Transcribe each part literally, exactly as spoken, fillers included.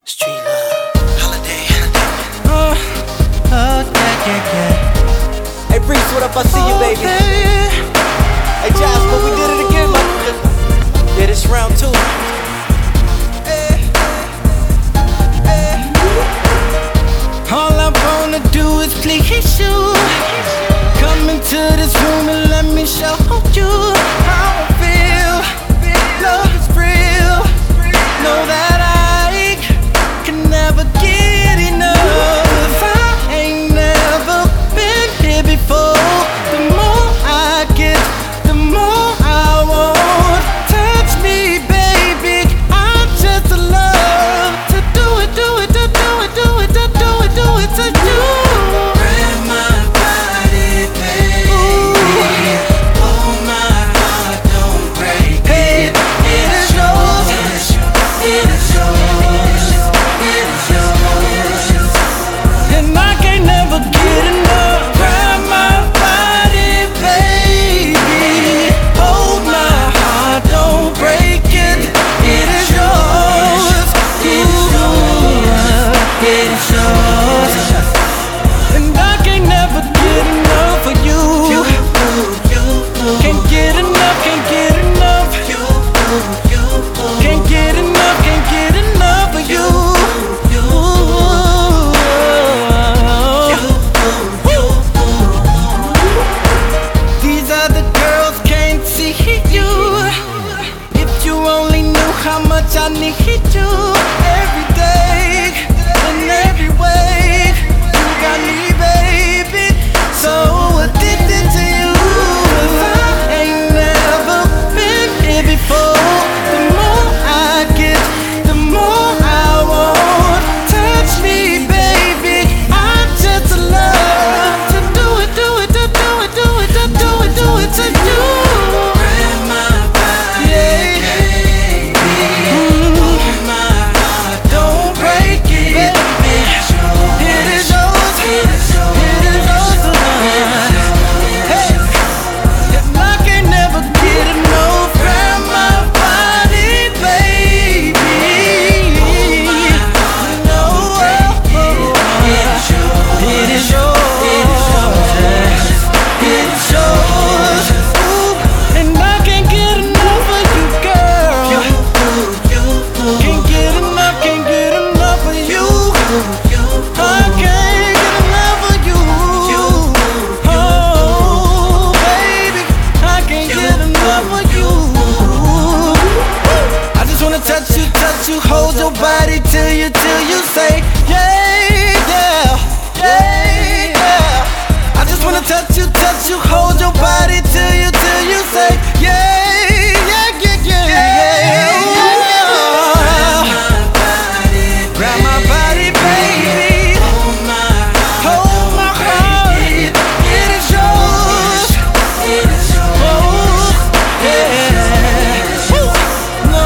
Street love, holiday, holiday. Uh, oh, yeah, yeah, yeah. Hey, Reese, what up? I see you, baby. Hey, Jasper, we did it again, my nigga. Yeah, this round two. All I wanna do is please you. Come into this room and let me show you how I feel. Love is real. Know that I can never get enough. I ain't never been here before. The more I get, the more I want. Touch me, baby. I'm just in love to do it, do it, to do it, do it, to do it, do it to you. Grab my body, baby. Hold my heart, don't break it. It is yours. It is yours. It is yours. And I can't never get enough. Grab my body, baby. Hold my heart, don't break it. It is yours. It is yours. It is yours. And I can't never get enough of you. You, you, you, Can't get enough, can't get enough. you, you, Can't get enough, can't get enough of you. These other girls can't see you. If you only knew how much I need you every day in every way. You got me, baby, so addicted to you. I ain't never been here before. The more I get, the more I want. Touch me, baby, I'm just in love to do it, do it, to do it, do it, to do it, do it to you. grab my body, Yeah. baby. Hold my heart, Don't break it, baby. It is yours. It is yours. It is yours. Hey, and I can never get enough. Grab my body, baby. No, it is yours. It is yours. Ooh, and I can't get enough of you, girl. Can't get enough, can't get enough of you. I can't get enough of you. Oh, baby, I can't get enough of you. I just wanna touch you, touch you, hold your body till you, till you say, yeah, yeah, yeah, yeah. I just wanna touch you, touch you, hold your body till you, till you say, yeah, yeah, yeah, yeah, yeah. Grab my body, baby. Hold my heart. It is yours. Oh, yeah. Woo. No.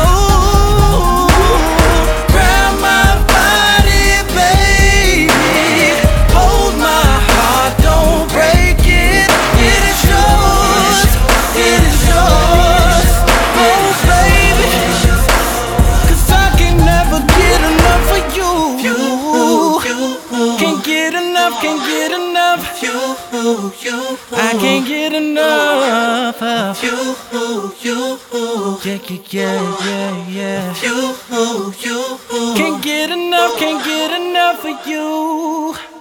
Grab my body, baby. Hold my heart, don't break it. It is yours. It is yours. Oh, baby. 'Cause I can never get enough of you. Can't get enough, can't get enough. I can't get enough of you. Yeah, yeah, yeah, yeah, yeah. Can't get enough, can't get enough of you.